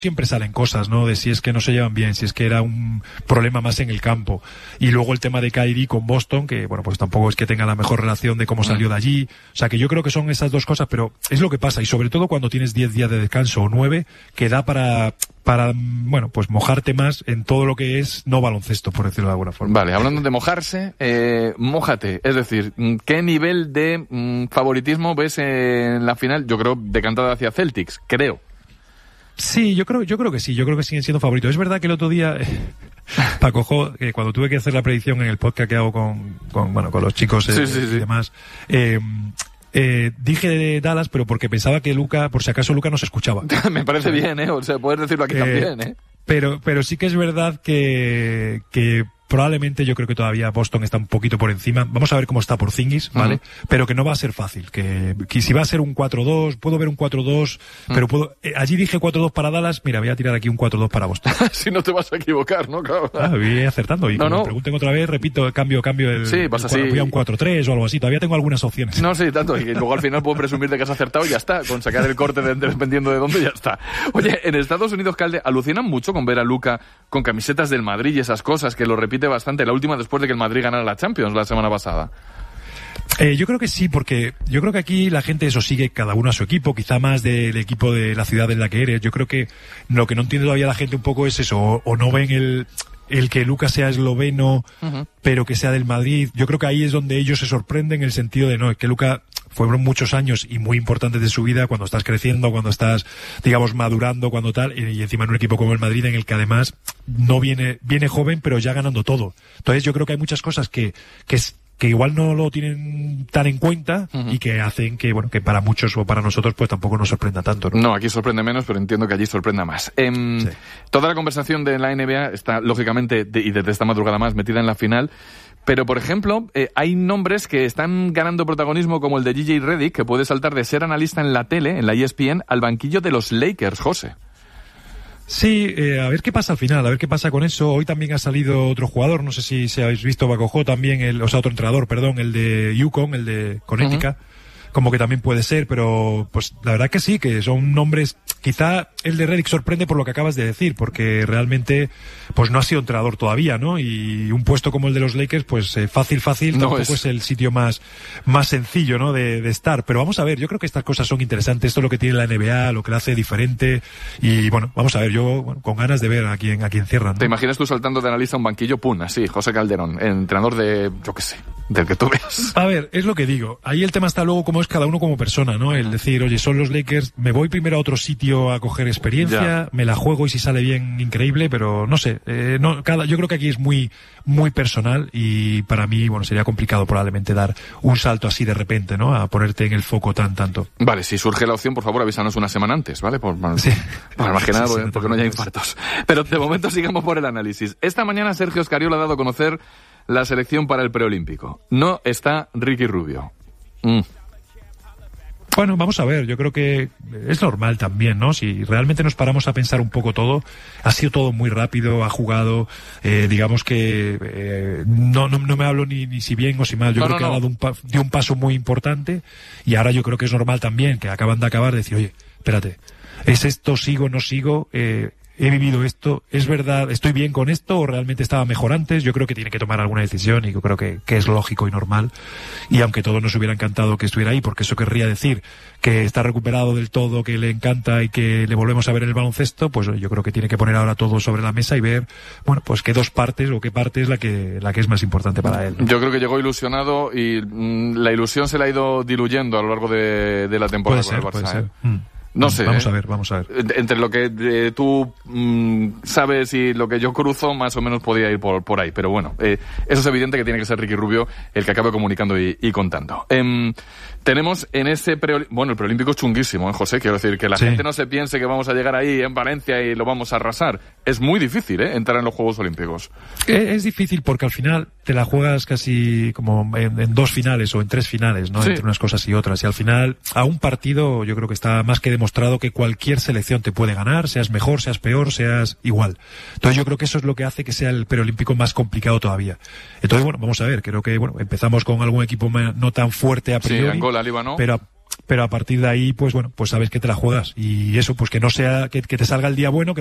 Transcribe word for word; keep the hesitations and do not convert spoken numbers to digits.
siempre salen cosas, ¿no? De si es que no se llevan bien, si es que era un problema más en el campo. Y luego el tema de Kyrie con Boston, que, bueno, pues tampoco es que tenga la mejor relación de cómo salió de allí. O sea, que yo creo que son esas dos cosas, pero es lo que pasa. Y sobre todo cuando tienes diez días de descanso o nueve, que da para, para, bueno, pues mojarte más en todo lo que es no baloncesto, por decirlo de alguna forma. Vale, hablando de mojarse, eh, mójate. Es decir, ¿qué nivel de mm, favoritismo ves en la final? Yo creo decantada hacia Celtics, creo. Sí, yo creo, yo creo que sí, yo creo que siguen siendo favoritos. Es verdad que el otro día, eh, Paco Jo, que cuando tuve que hacer la predicción en el podcast que hago con, con bueno, con los chicos eh, sí, sí, sí. y demás, eh, eh, dije de Dallas, pero porque pensaba que Luka, por si acaso Luka no se escuchaba. Me parece bien, eh, o sea, puedes decirlo aquí eh, también, eh. Pero, pero sí que es verdad que, que probablemente yo creo que todavía Boston está un poquito por encima. Vamos a ver cómo está Porzingis, ¿vale? Uh-huh. Pero que no va a ser fácil. Que, que si va a ser un cuatro dos, puedo ver un cuatro dos, uh-huh. pero puedo... Eh, allí dije cuatro dos para Dallas, mira, voy a tirar aquí un cuatro dos para Boston. Si no te vas a equivocar, ¿no? Claro. Ah, voy acertando. Y no, como no. me pregunten otra vez, repito, cambio, cambio el... Sí, vas el, así. Voy a un cuatro tres o algo así. Todavía tengo algunas opciones. No, sí, tanto. Y luego al final puedo presumir de que has acertado y ya está. Con sacar el corte de, dependiendo de dónde, ya está. Oye, en Estados Unidos, Calde, alucinan mucho con ver a Luka con camisetas del Madrid y esas cosas, que lo repite bastante. La última después de que el Madrid ganara la Champions la semana pasada. Eh, yo creo que sí, porque yo creo que aquí la gente eso sigue cada uno a su equipo, quizá más del equipo de la ciudad en la que eres. Yo creo que lo que no entiende todavía la gente un poco es eso, o, o no ven el, el que Luka sea esloveno, uh-huh. pero que sea del Madrid. Yo creo que ahí es donde ellos se sorprenden en el sentido de no, que Luka fueron muchos años y muy importantes de su vida cuando estás creciendo, cuando estás, digamos, madurando, cuando tal, y, y encima en un equipo como el Madrid en el que además no viene, viene joven, pero ya ganando todo. Entonces yo creo que hay muchas cosas que, que es, que igual no lo tienen tan en cuenta uh-huh. y que hacen que, bueno, que para muchos o para nosotros pues tampoco nos sorprenda tanto, ¿no? No, aquí sorprende menos, pero entiendo que allí sorprenda más. Eh, sí. Toda la conversación de la N B A está, lógicamente, de, y desde esta madrugada más, metida en la final. Pero, por ejemplo, eh, hay nombres que están ganando protagonismo como el de J J Redick, que puede saltar de ser analista en la tele, en la E S P N, al banquillo de los Lakers, José. Sí, eh, a ver qué pasa al final, a ver qué pasa con eso. Hoy también ha salido otro jugador, no sé si, si habéis visto, Bacojó también, el, o sea, otro entrenador, perdón, el de Yukon, el de Connecticut. Uh-huh. Como que también puede ser, pero pues la verdad que sí, que son nombres, quizá el de Redick sorprende por lo que acabas de decir, porque realmente pues no ha sido entrenador todavía, ¿no? Y un puesto como el de los Lakers, pues eh, fácil, fácil, no tampoco es... es el sitio más, más sencillo, ¿no? De, de estar. Pero vamos a ver, yo creo que estas cosas son interesantes, esto es lo que tiene la N B A, lo que la hace diferente, y bueno, vamos a ver, yo bueno, con ganas de ver a quién, a quién cierran, ¿no? ¿Te imaginas tú saltando de analista a un banquillo? Pum, así, José Calderón, entrenador de, yo qué sé, del que tú veas. A ver, es lo que digo, ahí el tema está luego como es cada uno como persona, ¿no? El decir, oye, son los Lakers, me voy primero a otro sitio a coger experiencia, ya. me la juego y si sale bien, increíble, pero no sé, eh, no, cada, yo creo que aquí es muy, muy personal y para mí, bueno, sería complicado probablemente dar un salto así de repente, ¿no? A ponerte en el foco tan, tanto. Vale, si surge la opción, por favor, avísanos una semana antes, ¿vale? Por, por, sí. Para más que nada, sí, porque, sí, porque no haya infartos. Pero de momento sigamos por el análisis. Esta mañana Sergio Escariolo ha dado a conocer la selección para el preolímpico. No está Ricky Rubio. Mm. Bueno, vamos a ver, yo creo que es normal también, ¿no? Si realmente nos paramos a pensar un poco todo, ha sido todo muy rápido, ha jugado, eh, digamos que eh, no, no no me hablo ni, ni si bien o si mal, yo no, creo no, que no. ha dado un, pa- dio un paso muy importante y ahora yo creo que es normal también que acaban de acabar de decir, oye, espérate, ¿es esto, sigo, no sigo? Eh, he vivido esto, ¿es verdad, estoy bien con esto o realmente estaba mejor antes? Yo creo que tiene que tomar alguna decisión y yo creo que, que es lógico y normal. Y aunque todos nos hubiera encantado que estuviera ahí, porque eso querría decir que está recuperado del todo, que le encanta y que le volvemos a ver en el baloncesto, pues yo creo que tiene que poner ahora todo sobre la mesa y ver, bueno, pues qué dos partes o qué parte es la que, la que es más importante para él, ¿no? Yo creo que llegó ilusionado y mmm, la ilusión se le ha ido diluyendo a lo largo de, de la temporada puede con ser, el Barça. puede ¿eh? ser. Mm. No sé. Vamos ¿eh? a ver, vamos a ver. Entre lo que eh, tú mmm, sabes y lo que yo cruzo, más o menos podía ir por, por ahí. Pero bueno, eh, eso es evidente que tiene que ser Ricky Rubio el que acabe comunicando y, y contando. Eh, tenemos en ese pre bueno, el preolímpico es chunguísimo, ¿eh, José? Quiero decir, que la sí. gente no se piense que vamos a llegar ahí en Valencia y lo vamos a arrasar. Es muy difícil, ¿eh? Entrar en los Juegos Olímpicos. Es difícil porque al final te la juegas casi como en, en dos finales o en tres finales, ¿no? Sí. Entre unas cosas y otras. Y al final, a un partido, yo creo que está más que demostrado que cualquier selección te puede ganar, seas mejor, seas peor, seas igual. Entonces yo creo que eso es lo que hace que sea el preolímpico más complicado todavía. Entonces, bueno, vamos a ver. Creo que, bueno, empezamos con algún equipo no tan fuerte a priori. Sí, Angola, Líbano. Pero pero a partir de ahí, pues bueno, pues sabes que te la juegas. Y eso, pues que no sea, que, que te salga el día bueno, que